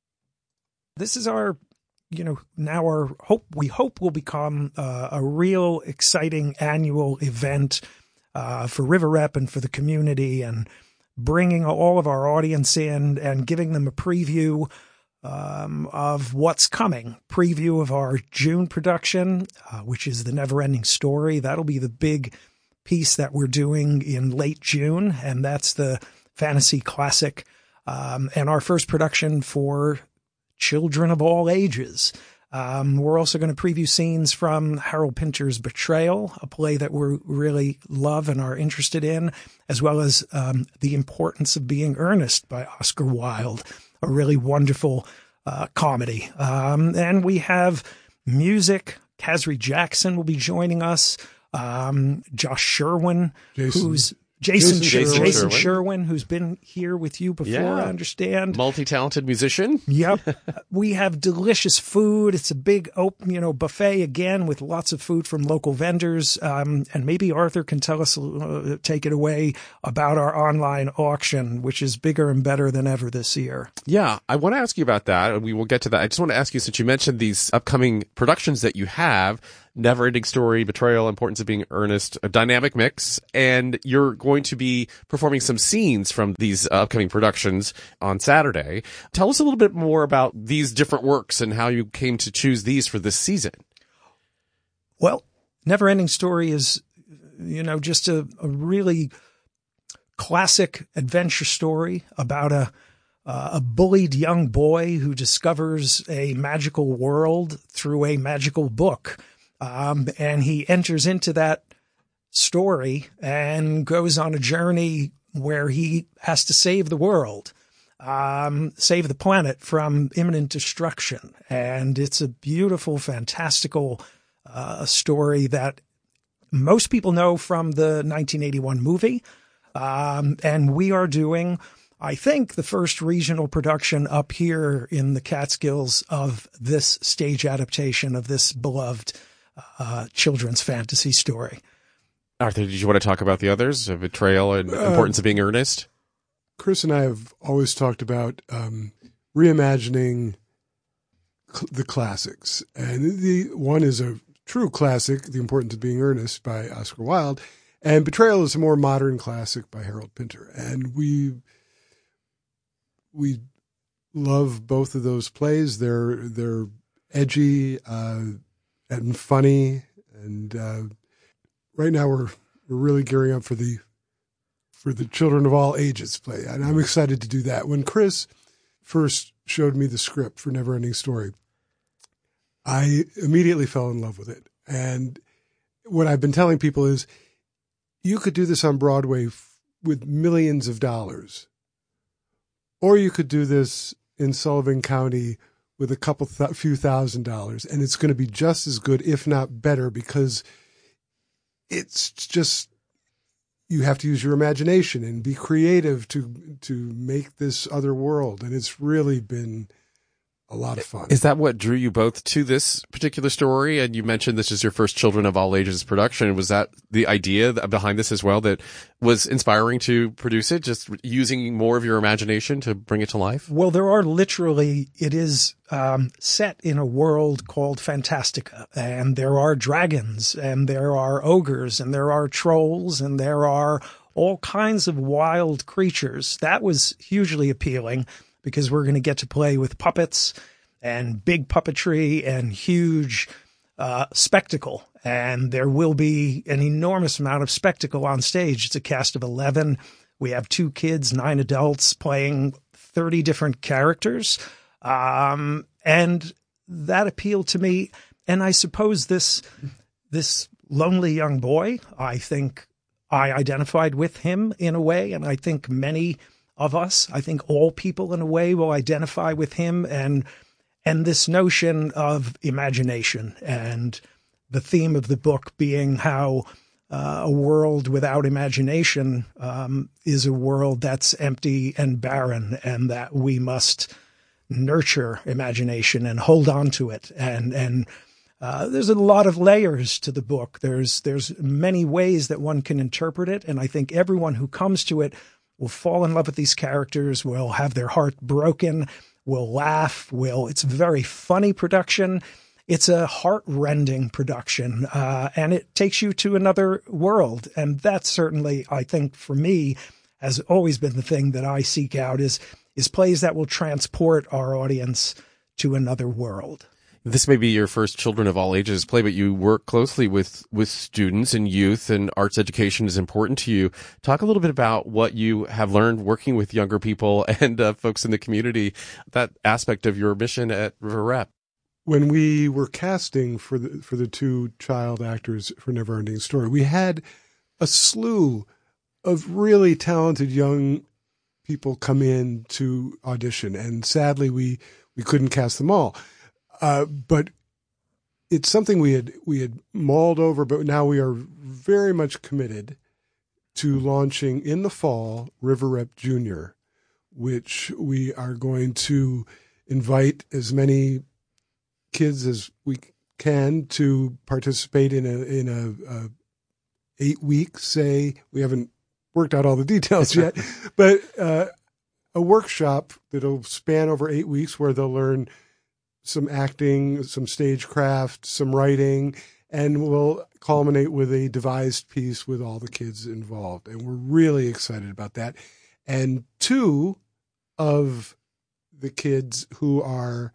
This is our, you know, now our hope, we hope will become uh, a real exciting annual event uh, for River Rep and for the community, and bringing all of our audience in and giving them a preview um, of what's coming. Preview of our June production, uh, which is The Never-Ending Story. That'll be the big piece that we're doing in late June, and that's the fantasy classic. Um, and our first production for children of all ages. Um, we're also going to preview scenes from Harold Pinter's Betrayal, a play that we really love and are interested in, as well as um, The Importance of Being Earnest by Oscar Wilde, a really wonderful uh, comedy. Um, and we have music. Kazri Jackson will be joining us. Um, Josh Sherwin, Jason. who's Jason, Jason, Sherwin, Jason Jason Sherwin. Sherwin, who's been here with you before, Yeah. I understand. Multi-talented musician. Yep. We have delicious food. It's a big, open, you know, buffet again with lots of food from local vendors. Um, and maybe Arthur can tell us, uh, take it away about our online auction, which is bigger and better than ever this year. Yeah, I want to ask you about that, and we will get to that. I just want to ask you, since you mentioned these upcoming productions that you have, Never-Ending Story, Betrayal, Importance of Being Earnest, a dynamic mix, and you're going to be performing some scenes from these upcoming productions on Saturday. Tell us a little bit more about these different works and how you came to choose these for this season. Well, Never-Ending Story is, you know, just a, a really classic adventure story about a Uh, a bullied young boy who discovers a magical world through a magical book. Um, and he enters into that story and goes on a journey where he has to save the world, um, save the planet from imminent destruction. And it's a beautiful, fantastical uh, story that most people know from the nineteen eighty-one movie. Um, and we are doing, I think, the first regional production up here in the Catskills of this stage adaptation of this beloved uh, children's fantasy story. Arthur, did you want to talk about the others, uh, Betrayal and Uh, Importance of Being Earnest? Chris and I have always talked about um, reimagining cl- the classics. And the one is a true classic, The Importance of Being Earnest by Oscar Wilde, and Betrayal is a more modern classic by Harold Pinter. And we we love both of those plays. They're they're edgy uh, and funny, and uh, right now we're we're really gearing up for the for the Children of All Ages play, and I'm excited to do that. When Chris first showed me the script for Never-Ending Story, I immediately fell in love with it. And what I've been telling people is, you could do this on Broadway f- with millions of dollars, or you could do this in Sullivan County with a couple th- few thousand dollars, and it's going to be just as good, if not better, because it's just, you have to use your imagination and be creative to to make this other world, and it's really been a lot of fun. Is that what drew you both to this particular story? And you mentioned this is your first Children of All Ages production. Was that the idea behind this as well that was inspiring to produce it, just using more of your imagination to bring it to life? Well, there are literally, it is um, set in a world called Fantastica, and there are dragons, and there are ogres, and there are trolls, and there are all kinds of wild creatures. That was hugely appealing because we're going to get to play with puppets and big puppetry and huge uh, spectacle. And there will be an enormous amount of spectacle on stage. It's a cast of eleven. We have two kids, nine adults playing thirty different characters. Um, and that appealed to me. And I suppose this, this lonely young boy, I think I identified with him in a way. And I think many of us, I think all people in a way will identify with him and, and this notion of imagination, and the theme of the book being how uh, a world without imagination um, is a world that's empty and barren, and that we must nurture imagination and hold on to it. And and uh, there's a lot of layers to the book. There's there's many ways that one can interpret it, and I think everyone who comes to it will fall in love with these characters, will have their heart broken, will laugh, will. It's a very funny production. It's a heart-rending production, uh, and it takes you to another world. And that certainly, I think, for me, has always been the thing that I seek out is, is plays that will transport our audience to another world. This may be your first Children of All Ages play, but you work closely with, with students and youth, and arts education is important to you. Talk a little bit about what you have learned working with younger people and uh, folks in the community, that aspect of your mission at River Rep. When we were casting for the for the two child actors for Neverending Story, we had a slew of really talented young people come in to audition, and sadly we we couldn't cast them all. Uh, but it's something we had we had mulled over, but now we are very much committed to launching in the fall River Rep Junior, which we are going to invite as many kids as we can to participate in a in a, a eight weeks. Say we haven't worked out all the details yet, but uh, a workshop that'll span over eight weeks where they'll learn some acting, some stagecraft, some writing, and will culminate with a devised piece with all the kids involved. And we're really excited about that. And two of the kids who are,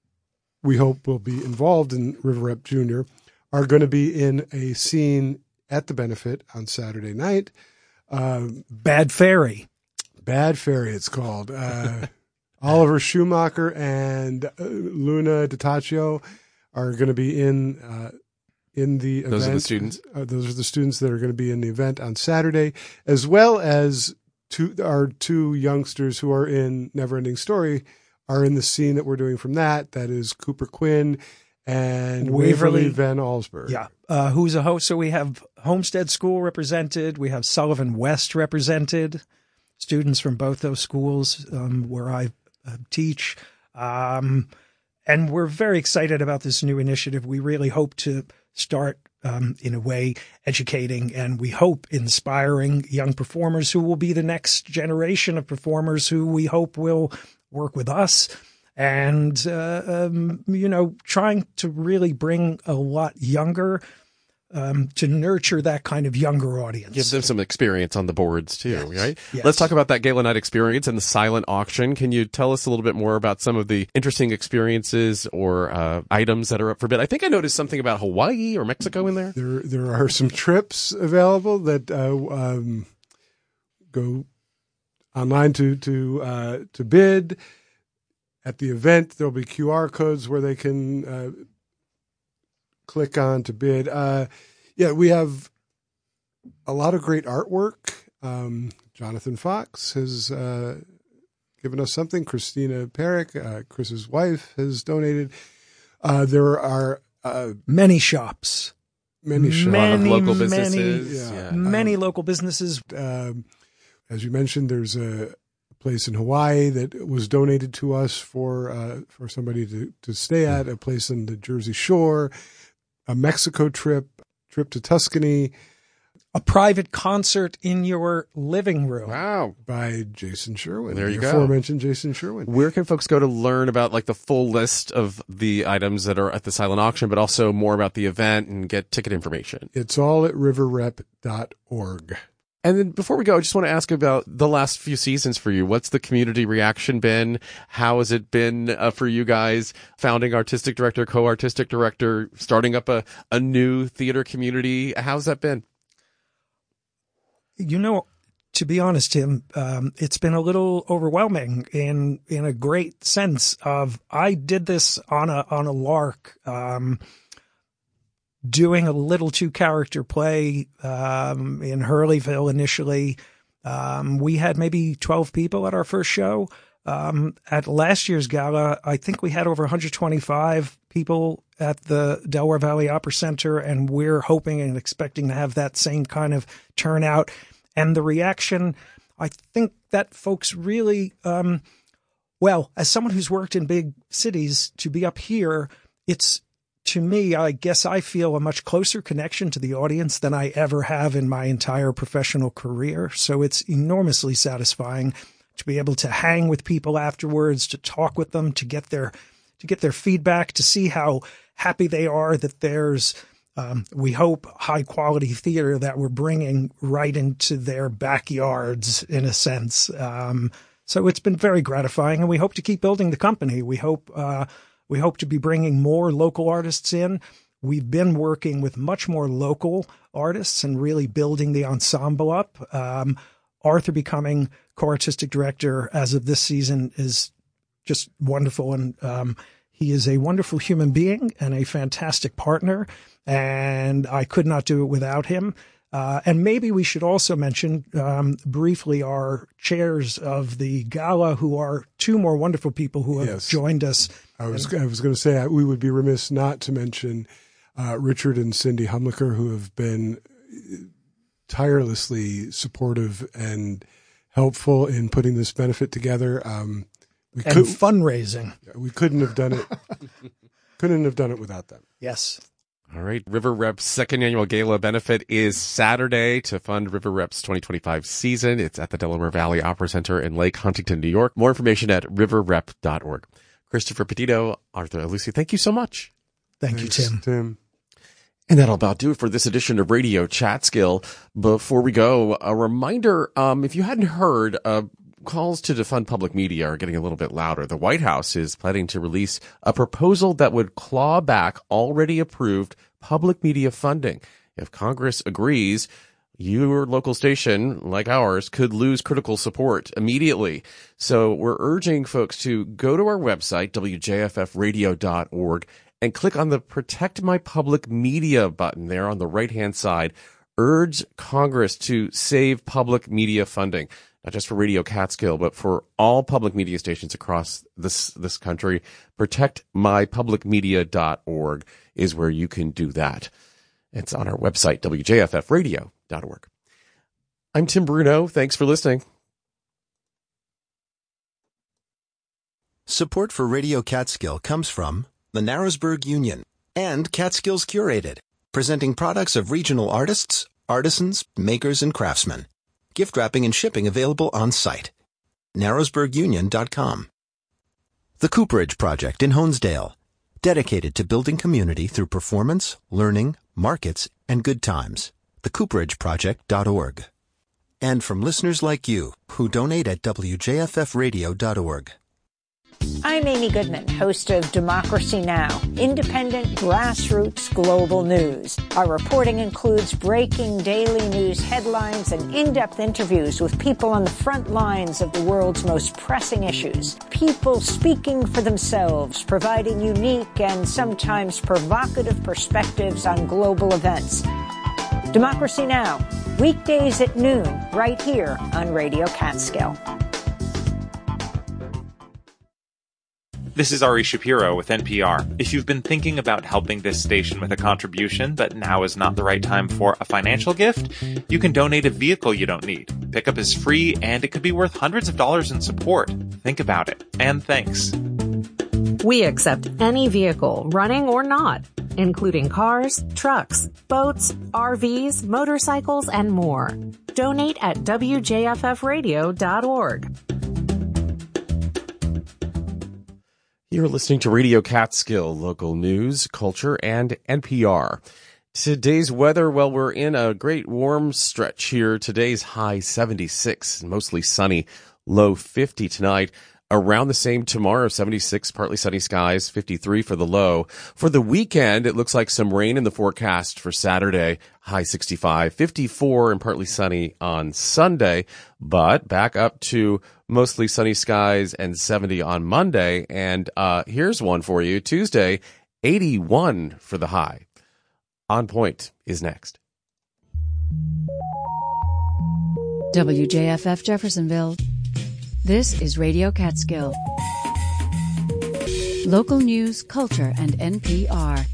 we hope will be involved in River Rep Junior, are going to be in a scene at the benefit on Saturday night. Um, Bad Fairy. Bad Fairy, it's called. Uh, Oliver Schumacher and uh, Luna DiTaccio are going to be in uh, in the event. Those are the students? Uh, those are the students that are going to be in the event on Saturday, as well as two, our two youngsters who are in Neverending Story are in the scene that we're doing from that. That is Cooper Quinn and Waverly, Waverly Van Allsburg. Yeah, uh, who's a host. So we have Homestead School represented. We have Sullivan West represented. Students from both those schools um, where I uh, teach. Um, and we're very excited about this new initiative. We really hope to start, um, in a way, educating and we hope inspiring young performers who will be the next generation of performers who we hope will work with us. And, uh, um, you know, trying to really bring a lot younger, um, to nurture that kind of younger audience. Give them some experience on the boards too, yes. right? Yes. Let's talk about that Gala Night experience and the silent auction. Can you tell us a little bit more about some of the interesting experiences or uh, items that are up for bid? I think I noticed something about Hawaii or Mexico in there. There, there are some trips available that uh, um, go online to to uh, to bid. At the event, there'll be Q R codes where they can uh, click on to bid. Uh, yeah, we have a lot of great artwork. Um, Jonathan Fox has uh, given us something. Christina Perrick, uh, Chris's wife, has donated. Uh, there are uh, many shops. Many shops. Many, a lot of local many, businesses. Yeah. Yeah. Many Um, local businesses. Um, as you mentioned, there's a place in Hawaii that was donated to us for uh, for somebody to, to stay at, a place in the Jersey Shore, a Mexico trip, trip to Tuscany. A private concert in your living room. Wow. By Jason Sherwin. There you the go. Aforementioned Jason Sherwin. Where can folks go to learn about like the full list of the items that are at the silent auction, but also more about the event and get ticket information? It's all at river rep dot org. And then before we go, I just want to ask about the last few seasons for you. What's the community reaction been? How has it been uh, for you guys, founding artistic director, co-artistic director, starting up a, a new theater community? How's that been? You know, to be honest, Tim, um, it's been a little overwhelming in in a great sense of I did this on a on a lark. Um, doing a little two character play, um, in Hurleyville initially. Um, we had maybe twelve people at our first show. Um, at last year's gala, I think we had over one hundred twenty-five people at the Delaware Valley Opera Center, and we're hoping and expecting to have that same kind of turnout. And the reaction, I think that folks really, um, well, as someone who's worked in big cities, to be up here, it's, to me, I guess I feel a much closer connection to the audience than I ever have in my entire professional career. So it's enormously satisfying to be able to hang with people afterwards, to talk with them, to get their to get their feedback, to see how happy they are that there's, um, we hope, high quality theater that we're bringing right into their backyards, in a sense. Um, so it's been very gratifying, and we hope to keep building the company. We hope. Uh, We hope to be bringing more local artists in. We've been working with much more local artists and really building the ensemble up. Um, Arthur becoming co-artistic director as of this season is just wonderful. And um, he is a wonderful human being and a fantastic partner. And I could not do it without him. Uh, and maybe we should also mention um, briefly our chairs of the gala, who are two more wonderful people who have Yes. joined us. I was I was going to say we would be remiss not to mention uh, Richard and Cindy Humliker, who have been tirelessly supportive and helpful in putting this benefit together. Um, we and fundraising. We couldn't have done it. couldn't have done it without them. Yes. All right. River Rep's second annual gala benefit is Saturday to fund River Rep's twenty twenty-five season. It's at the Delaware Valley Opera Center in Lake Huntington, New York. More information at river rep dot org. Christopher Petito, Arthur Alusi, thank you so much. Thank Thanks, you, Tim. Tim. And that'll about do it for this edition of Radio Chatskill. Before we go, a reminder, um, if you hadn't heard, uh, calls to defund public media are getting a little bit louder. The White House is planning to release a proposal that would claw back already approved public media funding. If Congress agrees, your local station, like ours, could lose critical support immediately. So we're urging folks to go to our website, w j f f radio dot org, and click on the Protect My Public Media button there on the right-hand side. Urge Congress to save public media funding, not just for Radio Catskill, but for all public media stations across this this country. protect my public media dot org is where you can do that. It's on our website, w j f f radio dot org. I'm Tim Bruno. Thanks for listening. Support for Radio Catskill comes from the Narrowsburg Union and Catskills Curated, presenting products of regional artists, artisans, makers, and craftsmen. Gift wrapping and shipping available on site. narrowsburg union dot com. The Cooperage Project in Honesdale, dedicated to building community through performance, learning, markets, and good times. the cooperage project dot org. And from listeners like you who donate at w j f f radio dot org. I'm Amy Goodman, host of Democracy Now!, independent grassroots global news. Our reporting includes breaking daily news headlines and in-depth interviews with people on the front lines of the world's most pressing issues. People speaking for themselves, providing unique and sometimes provocative perspectives on global events. Democracy Now!, weekdays at noon, right here on Radio Catskill. This is Ari Shapiro with N P R. If you've been thinking about helping this station with a contribution, but now is not the right time for a financial gift, you can donate a vehicle you don't need. Pickup is free, and it could be worth hundreds of dollars in support. Think about it. And thanks. We accept any vehicle, running or not, including cars, trucks, boats, R Vs, motorcycles, and more. Donate at w j f f radio dot org. You're listening to Radio Catskill, local news, culture, and N P R. Today's weather, well, we're in a great warm stretch here. Today's high seventy-six, mostly sunny, low fifty tonight. Around the same tomorrow, seventy-six, partly sunny skies, fifty-three for the low. For the weekend, it looks like some rain in the forecast for Saturday, high sixty-five, fifty-four and partly sunny on Sunday, but back up to mostly sunny skies and seventy on Monday. And uh here's one for you. Tuesday, eighty-one for the high. On Point is next. W J F F Jeffersonville. This is Radio Catskill. Local news, culture, and N P R.